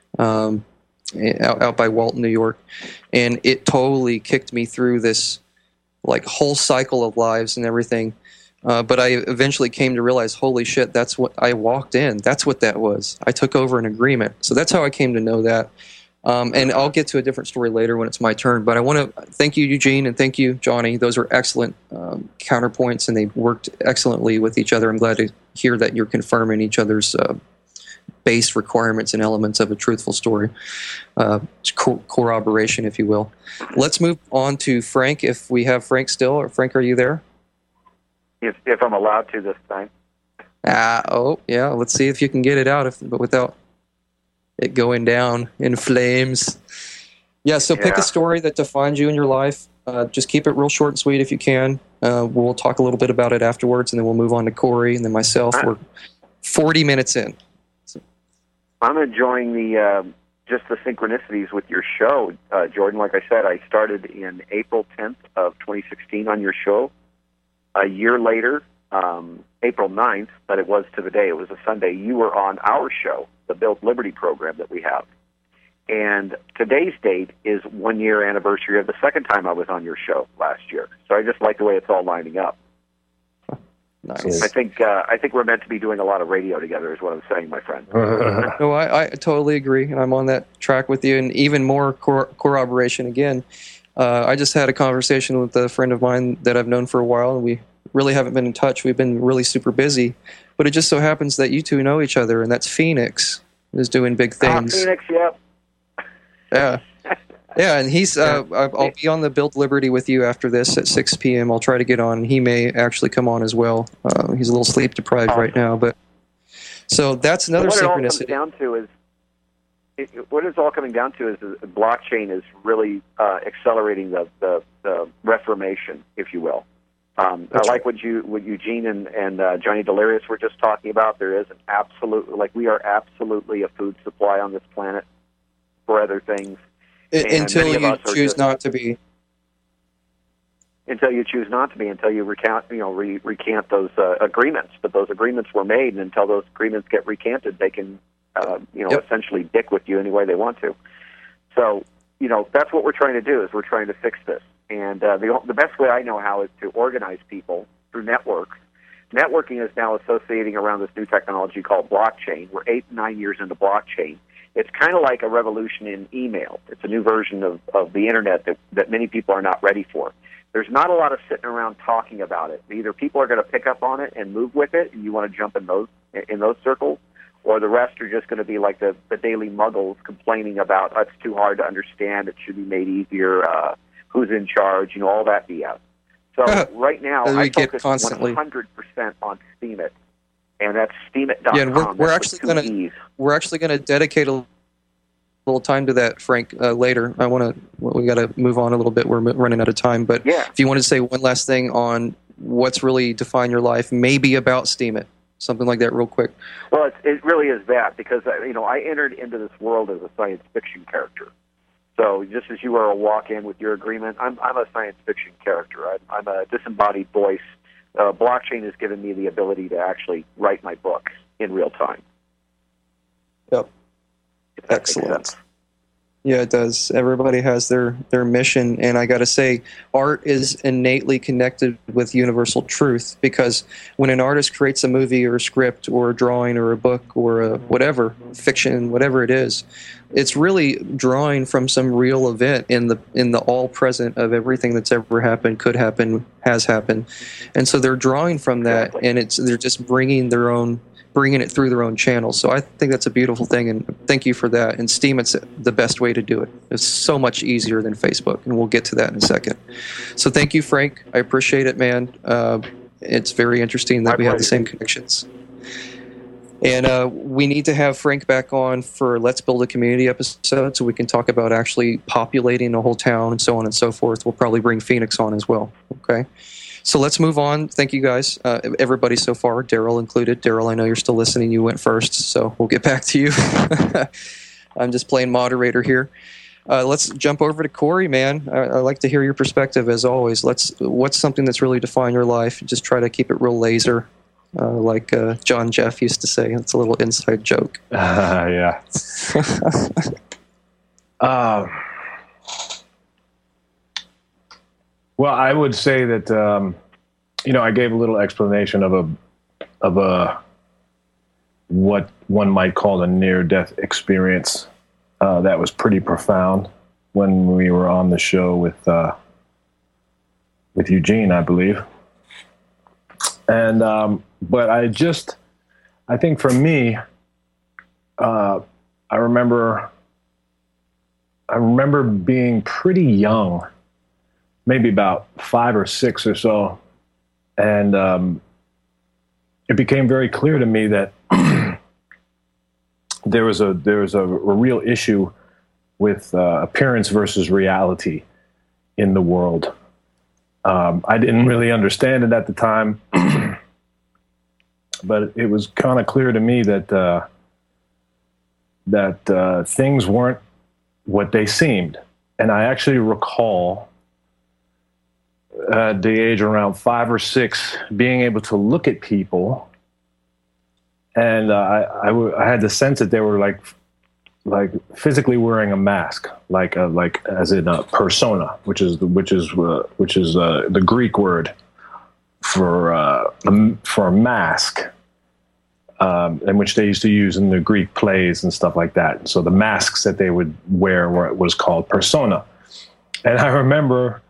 out by Walton, New York. And it totally kicked me through this whole cycle of lives and everything. But I eventually came to realize, holy shit, that's what I walked in. That's what that was. I took over an agreement. So that's how I came to know that. And I'll get to a different story later when it's my turn. But I want to thank you, Eugene, and thank you, Johnny. Those were excellent counterpoints, and they worked excellently with each other. I'm glad to hear that you're confirming each other's base requirements and elements of a truthful story. Corroboration, if you will. Let's move on to Frank, if we have Frank still. Or Frank, are you there? If I'm allowed to this time. Let's see if you can get it out, but without it going down in flames. So pick a story that defines you in your life. Just keep it real short and sweet if you can. We'll talk a little bit about it afterwards, and then we'll move on to Corey, and then myself. We're 40 minutes in. So. I'm enjoying just the synchronicities with your show, Jordan. Like I said, I started in April 10th of 2016 on your show. A year later, April 9th, but it was to the day, it was a Sunday, you were on our show, the Build Liberty program that we have. And today's date is 1 year anniversary of the second time I was on your show last year. So I just like the way it's all lining up. Nice. I think we're meant to be doing a lot of radio together is what I'm saying, my friend. No, I totally agree, and I'm on that track with you, and even more corroboration again. I just had a conversation with a friend of mine that I've known for a while, and we really haven't been in touch. We've been really super busy, but it just so happens that you two know each other, and that's Phoenix is doing big things. Phoenix, yep. Yeah, and he's. I'll be on the Build Liberty with you after this at 6 p.m. I'll try to get on. He may actually come on as well. He's a little sleep deprived right now, but so that's another synchronicity. What it's all coming down to is the blockchain is really accelerating the reformation, if you will. I like what Eugene and Johnny Delirious were just talking about. There is an absolute, we are absolutely a food supply on this planet for other things. Until you choose not to be. Until you choose not to be, until you recant those agreements. But those agreements were made, and until those agreements get recanted, they can, essentially dick with you any way they want to. So, that's what we're trying to do, is we're trying to fix this. And the best way I know how is to organize people through networks. Networking is now associating around this new technology called blockchain. We're 8-9 years into blockchain. It's kind of like a revolution in email. It's a new version of the Internet that many people are not ready for. There's not a lot of sitting around talking about it. Either people are going to pick up on it and move with it, and you want to jump in those circles, or the rest are just going to be like the daily muggles complaining about, it's too hard to understand, it should be made easier, who's in charge, all that BS. So right now, I focus 100% on Steemit, and that's Steemit.com. Yeah, and we're actually going to dedicate a little time to that, Frank, later. We got to move on a little bit. We're running out of time, but if you want to say one last thing on what's really defined your life, maybe about Steam It, something like that, real quick. Well, it really is that, because I entered into this world as a science fiction character. So just as you are a walk-in with your agreement, I'm a science fiction character. I'm a disembodied voice. Blockchain has given me the ability to actually write my book in real time. Yep. Excellent. Yeah, it does. Everybody has their mission, and I got to say, art is innately connected with universal truth, because when an artist creates a movie or a script or a drawing or a book or a whatever, fiction, whatever it is, it's really drawing from some real event in the all present of everything that's ever happened, could happen, has happened, and so they're drawing from that, and they're just bringing it through their own channels. So I think that's a beautiful thing, and thank you for that. And Steam, it's the best way to do it. It's so much easier than Facebook, and we'll get to that in a second. So thank you, Frank. I appreciate it, man. It's very interesting that we have the same connections. And we need to have Frank back on for Let's Build a Community episode so we can talk about actually populating a whole town and so on and so forth. We'll probably bring Phoenix on as well. Okay. So let's move on. Thank you guys, everybody so far, Daryl included. Daryl, I know you're still listening. You went first, so we'll get back to you. I'm just playing moderator here. Let's jump over to Corey, man. I like to hear your perspective, as always. What's something that's really defined your life? Just try to keep it real laser, like John Jeff used to say. It's a little inside joke. Yeah. Well, I would say that I gave a little explanation of a what one might call a near-death experience that was pretty profound when we were on the show with Eugene, I believe. And but I think for me, I remember being pretty young. Maybe about 5 or 6 or so, and it became very clear to me that there was a real issue with appearance versus reality in the world. I didn't really understand it at the time, but it was kind of clear to me that things weren't what they seemed, and I actually recall. At the age around 5 or 6, being able to look at people, and I had the sense that they were like physically wearing a mask, like as in a persona, which is the Greek word for a mask, and which they used to use in the Greek plays and stuff like that. So the masks that they would wear was called persona, and I remember.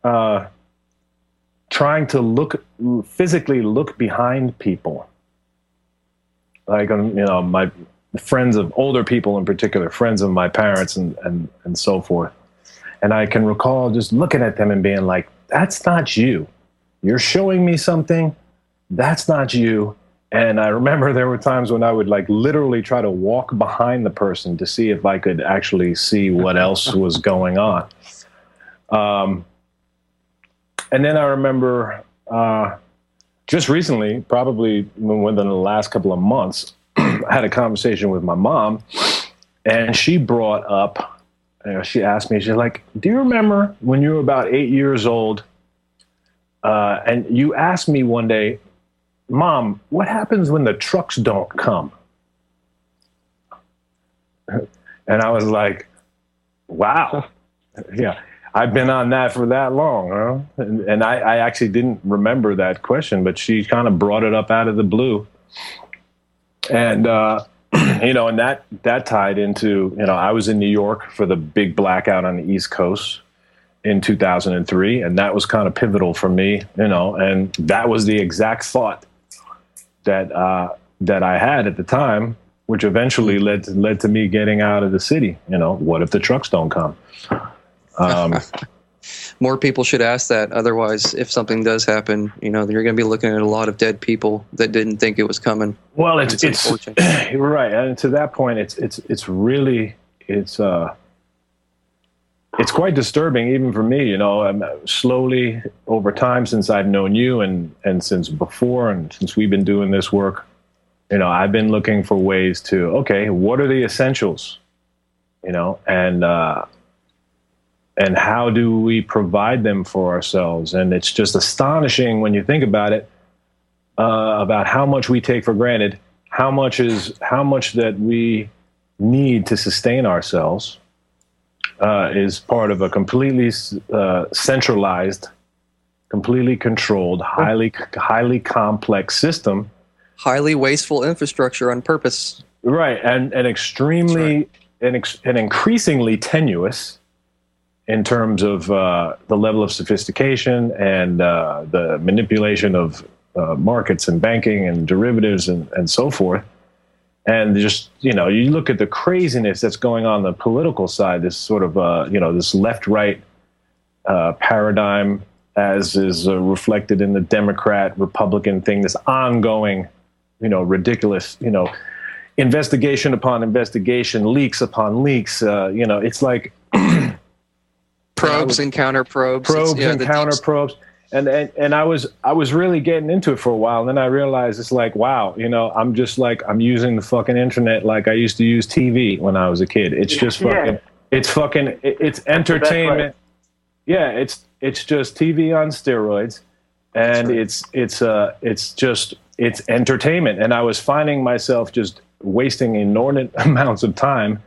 Trying to physically look behind people, like my friends of older people in particular, friends of my parents and so forth. And I can recall just looking at them and being like, "That's not you. You're showing me something. That's not you." And I remember there were times when I would literally try to walk behind the person to see if I could actually see what else was going on. And then I remember just recently, probably within the last couple of months, I had a conversation with my mom, and she brought up, she asked me, she's like, "Do you remember when you were about 8 years old, and you asked me one day, 'Mom, what happens when the trucks don't come?'" And I was like, wow. Yeah. I've been on that for that long, huh? And I actually didn't remember that question, but she kind of brought it up out of the blue. And, and that tied into, I was in New York for the big blackout on the East Coast in 2003, and that was kind of pivotal for me, and that was the exact thought that I had at the time, which eventually led to me getting out of the city. What if the trucks don't come? More people should ask that. Otherwise, if something does happen, you're going to be looking at a lot of dead people that didn't think it was coming. Well, it's you're right, and to that point, it's it's quite disturbing, even for me. I'm slowly over time, since I've known you, and since before, and since we've been doing this work, I've been looking for ways to, okay, what are the essentials, and how do we provide them for ourselves? And it's just astonishing when you think about it, about how much we take for granted, how much that we need to sustain ourselves. Is part of a completely centralized, completely controlled, highly complex system, highly wasteful infrastructure on purpose. Right, and extremely and increasingly tenuous in terms of the level of sophistication and the manipulation of markets and banking and derivatives and so forth. And just, you look at the craziness that's going on the political side, this sort of, this left-right paradigm, as is reflected in the Democrat-Republican thing, this ongoing, ridiculous, investigation upon investigation, leaks upon leaks. It's like probes and counter probes. Probes. And I was really getting into it for a while, and then I realized it's like, wow, I'm just like, I'm using the fucking internet like I used to use TV when I was a kid. It's just fucking, it's entertainment. Yeah, it's just TV on steroids, and it's entertainment. And I was finding myself just wasting inordinate amounts of time,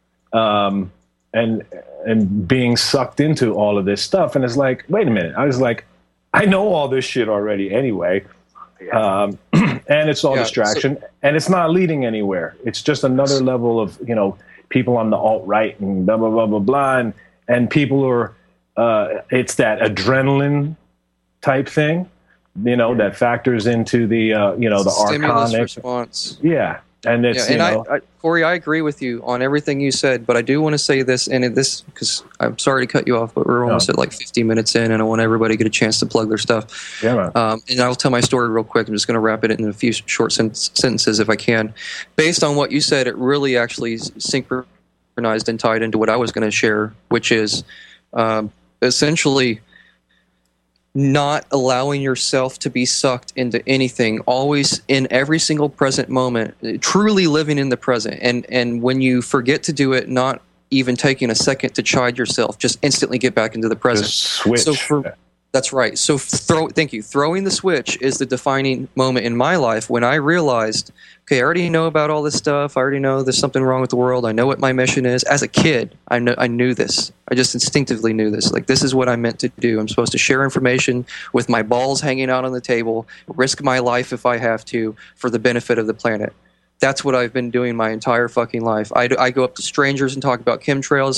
and being sucked into all of this stuff. And it's like, wait a minute, I was like, I know all this shit already anyway, and it's all distraction, and it's not leading anywhere. It's just another level of, people on the alt-right and blah, blah, blah, blah, blah, and people who are, it's that adrenaline type thing, that factors into the, the stimulus archonic response. Yeah. And it's, Corey, I agree with you on everything you said, but I do want to say this, because I'm sorry to cut you off, but we're almost at like 50 minutes in, and I want everybody to get a chance to plug their stuff. Yeah, man. And I'll tell my story real quick. I'm just going to wrap it in a few short sentences if I can. Based on what you said, it really actually synchronized and tied into what I was going to share, which is essentially not allowing yourself to be sucked into anything, always in every single present moment, truly living in the present. And when you forget to do it, not even taking a second to chide yourself, just instantly get back into the present. Just switch. That's right. So thank you. Throwing the switch is the defining moment in my life when I realized, okay, I already know about all this stuff. I already know there's something wrong with the world. I know what my mission is. As a kid, I knew this. I just instinctively knew this. Like, this is what I'm meant to do. I'm supposed to share information with my balls hanging out on the table, risk my life if I have to, for the benefit of the planet. That's what I've been doing my entire fucking life. I go up to strangers and talk about chemtrails.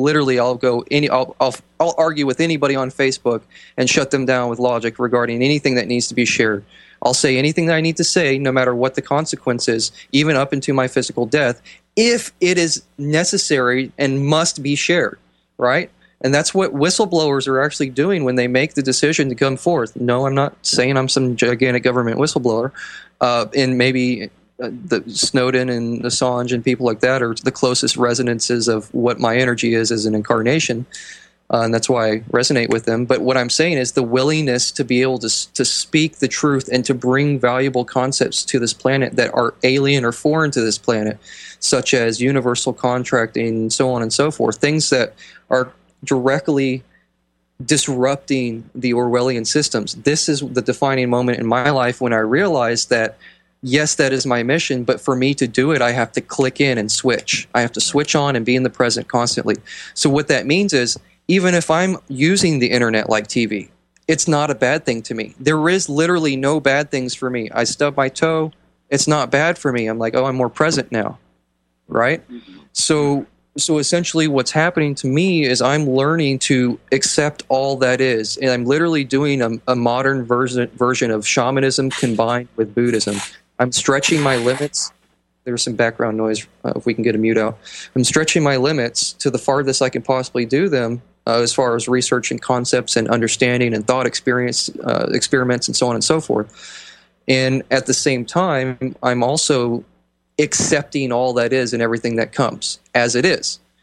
I'll argue with anybody on Facebook and shut them down with logic regarding anything that needs to be shared. I'll say anything that I need to say, no matter what the consequence is, even up into my physical death, if it is necessary and must be shared, right? And that's what whistleblowers are actually doing when they make the decision to come forth. No, I'm not saying I'm some gigantic government whistleblower, and maybe the Snowden and Assange and people like that are the closest resonances of what my energy is as an incarnation, and that's why I resonate with them. But what I'm saying is the willingness to be able to speak the truth and to bring valuable concepts to this planet that are alien or foreign to this planet, such as universal contracting, so on and so forth, things that are directly disrupting the Orwellian systems. This is the defining moment in my life when I realized that yes, that is my mission, but for me to do it, I have to click in and switch. I have to switch on and be in the present constantly. So what that means is, even if I'm using the internet like TV, it's not a bad thing to me. There is literally no bad things for me. I stub my toe, it's not bad for me. I'm like, oh, I'm more present now, right? So essentially what's happening to me is I'm learning to accept all that is, and I'm literally doing a modern version of shamanism combined with Buddhism. I'm stretching my limits. There's some background noise, if we can get a mute out. I'm stretching my limits to the farthest I can possibly do them, as far as researching concepts and understanding and thought experiments and so on and so forth. And at the same time, I'm also accepting all that is and everything that comes as it is.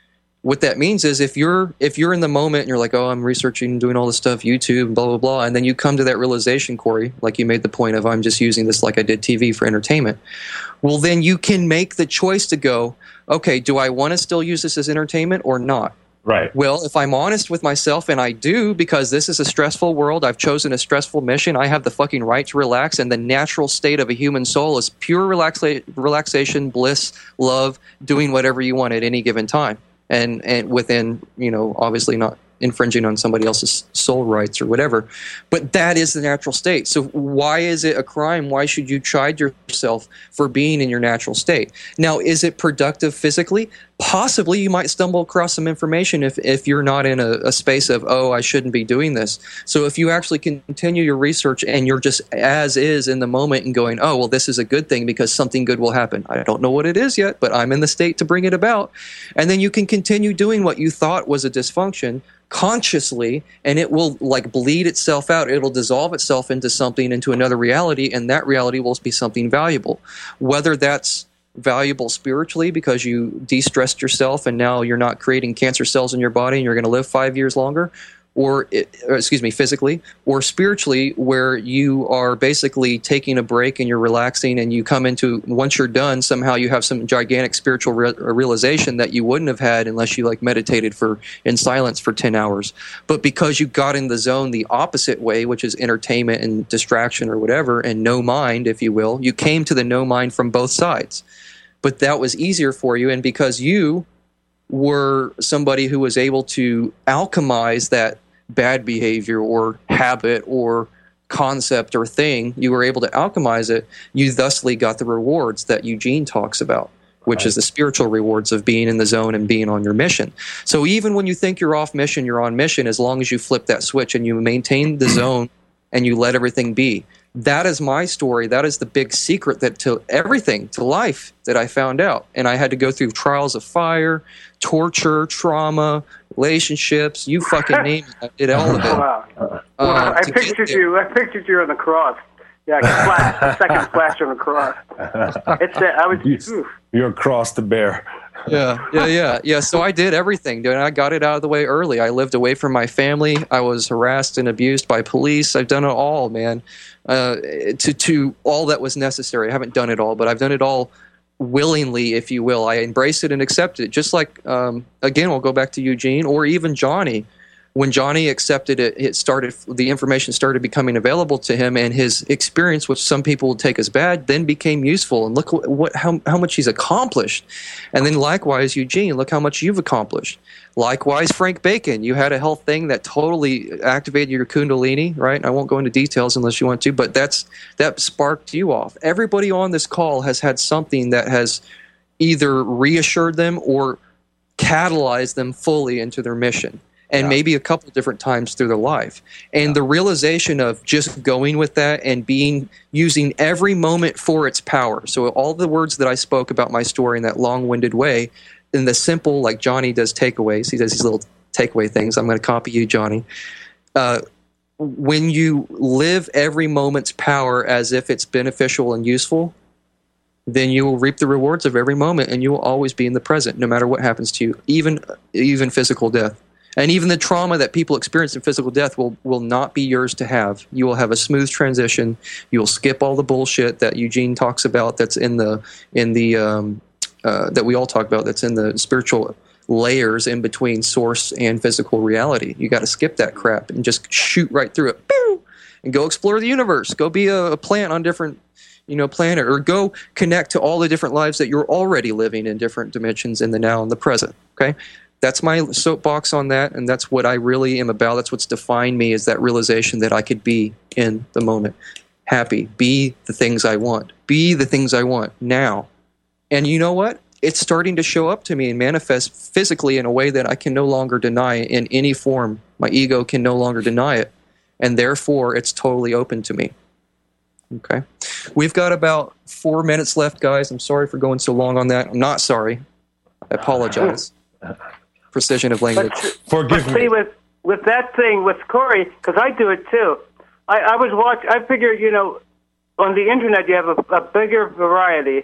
what that means is if you're in the moment and you're like, oh, I'm researching and doing all this stuff, YouTube, blah, blah, blah, and then you come to that realization, Corey, like you made the point of, I'm just using this like I did TV for entertainment. Well, then you can make the choice to go, okay, do I want to still use this as entertainment or not? Right. Well, if I'm honest with myself, and I do, because this is a stressful world, I've chosen a stressful mission, I have the fucking right to relax, and the natural state of a human soul is pure relaxation, bliss, love, doing whatever you want at any given time. And within, obviously not infringing on somebody else's soul rights or whatever. But that is the natural state. So why is it a crime? Why should you chide yourself for being in your natural state? Now, is it productive physically? Possibly. You might stumble across some information if you're not in a space of, oh, I shouldn't be doing this. So if you actually continue your research and you're just as is in the moment and going, oh, well, this is a good thing because something good will happen. I don't know what it is yet, but I'm in the state to bring it about. And then you can continue doing what you thought was a dysfunction consciously, and it will like bleed itself out. It'll dissolve itself into something, into another reality, and that reality will be something valuable. Whether that's valuable spiritually because you de-stressed yourself and now you're not creating cancer cells in your body and you're going to live 5 years longer, or physically, or spiritually, where you are basically taking a break and you're relaxing and you come into, once you're done, somehow you have some gigantic spiritual realization that you wouldn't have had unless you like meditated in silence for 10 hours. But because you got in the zone the opposite way, which is entertainment and distraction or whatever, and no mind, if you will, you came to the no mind from both sides. But that was easier for you, and because you were somebody who was able to alchemize that bad behavior or habit or concept or thing, you were able to alchemize it, you thusly got the rewards that Eugene talks about, which is the spiritual rewards of being in the zone and being on your mission. So even when you think you're off mission, you're on mission, as long as you flip that switch and you maintain the zone and you let everything be. That is my story. That is the big secret that to everything, to life, that I found out. And I had to go through trials of fire, torture, trauma, relationships, you fucking name it. I did all of it. Wow. I pictured you on the cross. Yeah, the second flash on the cross. You're a cross to bear. Yeah. So I did everything, dude. I got it out of the way early. I lived away from my family. I was harassed and abused by police. I've done it all, man. To all that was necessary. I haven't done it all, but I've done it all willingly, if you will. I embraced it and accepted it. Just like, again, we'll go back to Eugene or even Johnny. When Johnny accepted it, the information started becoming available to him, and his experience, which some people would take as bad, then became useful. And look how much he's accomplished. And then likewise, Eugene, look how much you've accomplished. Likewise, Frank Bacon, you had a health thing that totally activated your Kundalini, right? I won't go into details unless you want to, but that sparked you off. Everybody on this call has had something that has either reassured them or catalyzed them fully into their mission. And maybe a couple different times through their life. And the realization of just going with that and using every moment for its power. So all the words that I spoke about my story in that long-winded way, in the simple, like Johnny does takeaways, he does these little takeaway things. I'm going to copy you, Johnny. When you live every moment's power as if it's beneficial and useful, then you will reap the rewards of every moment, and you will always be in the present, no matter what happens to you, even physical death. And even the trauma that people experience in physical death will not be yours to have. You will have a smooth transition. You will skip all the bullshit that Eugene talks about. That's in the that we all talk about. That's in the spiritual layers in between source and physical reality. You got to skip that crap and just shoot right through it. Pew! And go explore the universe. Go be a plant on different planet, or go connect to all the different lives that you're already living in different dimensions in the now and the present. Okay. That's my soapbox on that, and that's what I really am about. That's what's defined me, is that realization that I could be in the moment, happy, be the things I want, be the things I want now. And you know what? It's starting to show up to me and manifest physically in a way that I can no longer deny in any form. My ego can no longer deny it, and therefore it's totally open to me. Okay? We've got about 4 minutes left, guys. I'm sorry for going so long on that. I'm not sorry. I apologize. Precision of language. Forgive me. With that thing with Corey, because I do it too. I figure, on the internet you have a bigger variety,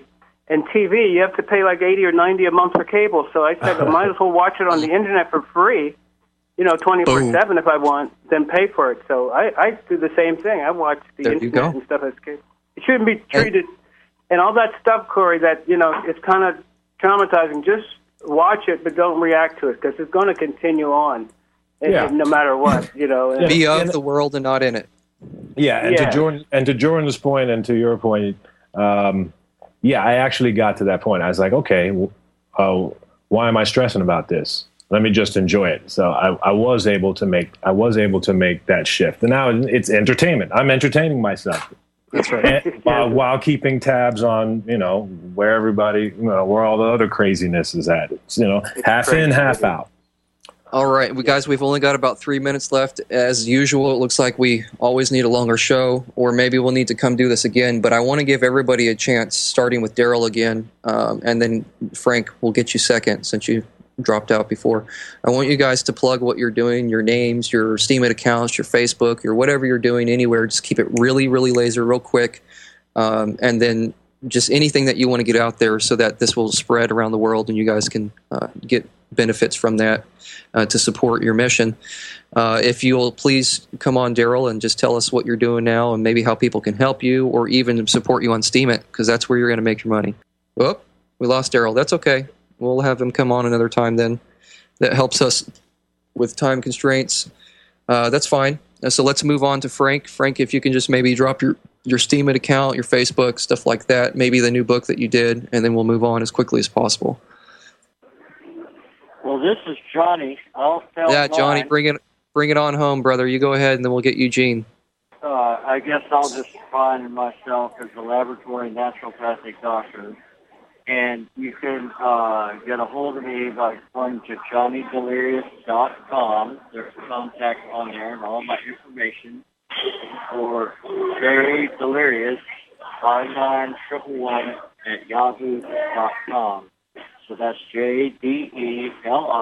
And TV, you have to pay like 80 or 90 a month for cable. So I said, I might as well watch it on the internet for free, 24/7 if I want, then pay for it. So I do the same thing. I watch the internet and stuff as cable. It shouldn't be treated, and all that stuff, Corey, that, it's kind of traumatizing. Just watch it, but don't react to it, because it's going to continue on, no matter what, And, be of the world and not in it. Yeah, to Jordan's point and to your point, I actually got to that point. I was like, okay, why am I stressing about this? Let me just enjoy it. So I was able to make that shift, and now it's entertainment. I'm entertaining myself. That's right. While keeping tabs on where everybody, where all the other craziness is at. It's half crazy. In, half out. All right, we've only got about 3 minutes left. As usual, it looks like we always need a longer show, or maybe we'll need to come do this again. But I want to give everybody a chance, starting with Daryl again, and then Frank, we'll get you second since you dropped out before. I want you guys to plug what you're doing, your names, your Steemit accounts, your Facebook, your whatever you're doing anywhere. Just keep it really, really laser, real quick, and then just anything that you want to get out there so that this will spread around the world and you guys can get benefits from that to support your mission. If you'll please come on, Daryl, and just tell us what you're doing now and maybe how people can help you or even support you on Steemit, because that's where you're going to make your money. Oh, we lost Daryl. That's okay. We'll have him come on another time then. That helps us with time constraints. That's fine. So let's move on to Frank. Frank, if you can just maybe drop your Steemit account, your Facebook, stuff like that, maybe the new book that you did, and then we'll move on as quickly as possible. Well, this is Johnny. I'll tell Johnny, bring it on home, brother. You go ahead, and then we'll get Eugene. I guess I'll just define myself as a laboratory naturopathic doctor. And you can get a hold of me by going to johnnydelirious.com. There's a contact on there and all my information. Or Jerry Delirious 59111 at yahoo.com. So that's JDELIRIOUS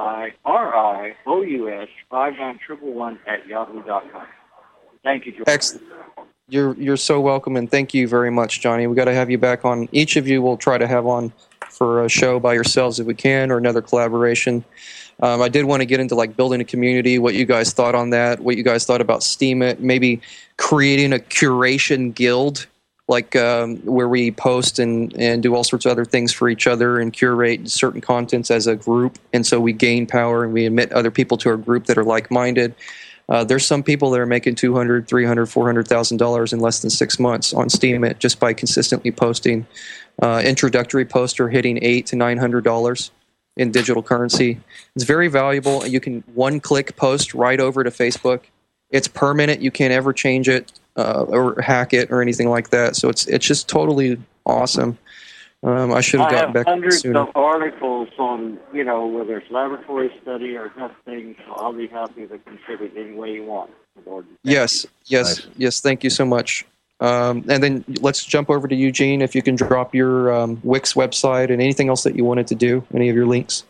59111 at yahoo.com. Thank you, George. Excellent. You're so welcome, and thank you very much, Johnny. We got to have you back on. Each of you will try to have on for a show by yourselves if we can, or another collaboration. I did want to get into building a community, what you guys thought on that, what you guys thought about Steemit, maybe creating a curation guild, where we post and do all sorts of other things for each other and curate certain contents as a group, and so we gain power and we admit other people to our group that are like-minded. There's some people that are making $200,000, $300,000, $400,000 in less than 6 months on Steemit just by consistently posting. Introductory posts are hitting $800 to $900 in digital currency. It's very valuable. You can one-click post right over to Facebook. It's permanent. You can't ever change it or hack it or anything like that. So it's just totally awesome. I should have gotten back sooner. I have hundreds of articles on, whether it's laboratory study or testing, so I'll be happy to contribute any way you want. Yes. Thank you so much. And then let's jump over to Eugene. If you can drop your Wix website and anything else that you wanted to do, any of your links.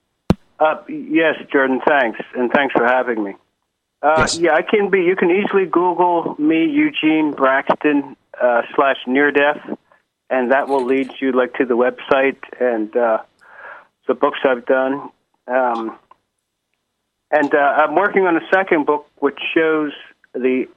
Yes, Jordan, thanks. And thanks for having me. Yes. Yeah, you can easily Google me, Eugene Braxton /near-death. And that will lead you to the website and the books I've done. And I'm working on a second book which shows the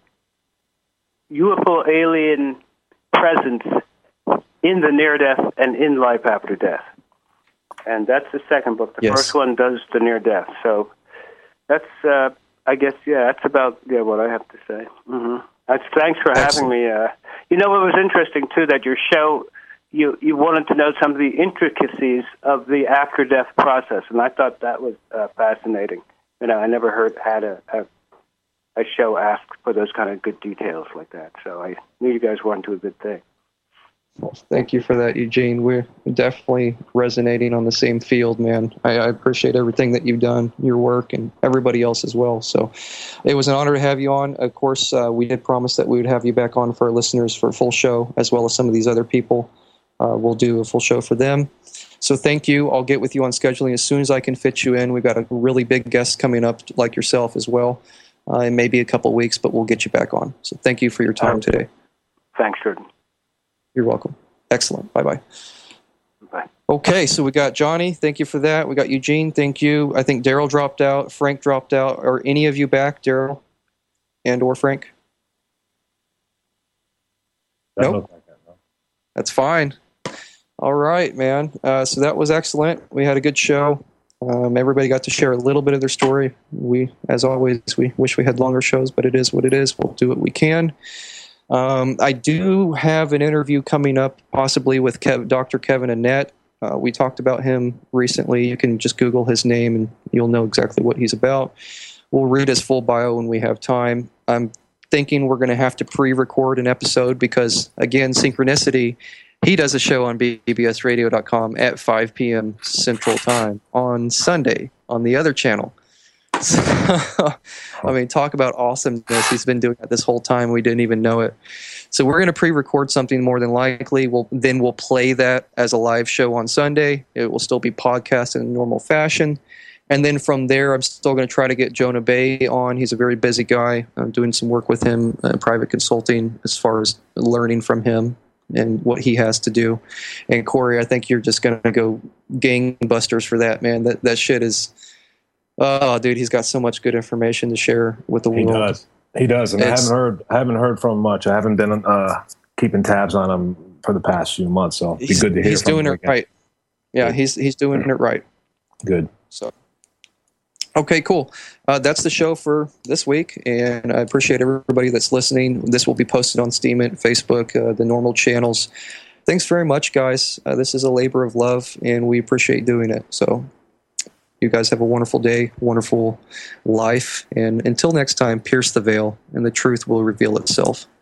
UFO alien presence in the near-death and in life after death. And that's the second book. The first one does the near-death. So that's, I guess, that's about what I have to say. Mm-hmm. Thanks for having me. It was interesting, too, that your show, you wanted to know some of the intricacies of the after-death process, and I thought that was fascinating. I never had a show ask for those kind of good details like that, so I knew you guys were onto a good thing. Well, thank you for that, Eugene. We're definitely resonating on the same field, man. I appreciate everything that you've done, your work, and everybody else as well. So it was an honor to have you on. Of course, we did promise that we would have you back on for our listeners for a full show, as well as some of these other people. We'll do a full show for them. So thank you. I'll get with you on scheduling as soon as I can fit you in. We've got a really big guest coming up like yourself as well in maybe a couple weeks, but we'll get you back on. So thank you for your time today. Thanks, Jordan. You're welcome. Excellent. Bye-bye. Bye. Okay, so we got Johnny. Thank you for that. We got Eugene. Thank you. I think Daryl dropped out. Frank dropped out. Are any of you back, Daryl and or Frank? Nope. That's fine. All right, man. So that was excellent. We had a good show. Everybody got to share a little bit of their story. We, as always, we wish we had longer shows, but it is what it is. We'll do what we can. I do have an interview coming up, possibly with Dr. Kevin Annett. We talked about him recently. You can just Google his name, and you'll know exactly what he's about. We'll read his full bio when we have time. I'm thinking we're going to have to pre-record an episode because, again, synchronicity. He does a show on bbsradio.com at 5 p.m. Central Time on Sunday on the other channel. So, I mean, talk about awesomeness. He's been doing that this whole time. We didn't even know it. So we're going to pre-record something more than likely. We'll play that as a live show on Sunday. It will still be podcast in normal fashion. And then from there, I'm still going to try to get Jonah Bay on. He's a very busy guy. I'm doing some work with him, private consulting, as far as learning from him and what he has to do. And Corey, I think you're just going to go gangbusters for that, man. That shit is, oh, dude, he's got so much good information to share with the world. He does, and I haven't heard from him much. I haven't been keeping tabs on him for the past few months, so it'd be good to hear. He's from doing him it right. Yeah, he's doing it right. Good. So, okay, cool. That's the show for this week, and I appreciate everybody that's listening. This will be posted on Steam and Facebook, the normal channels. Thanks very much, guys. This is a labor of love, and we appreciate doing it. So you guys have a wonderful day, wonderful life, and until next time, pierce the veil, and the truth will reveal itself.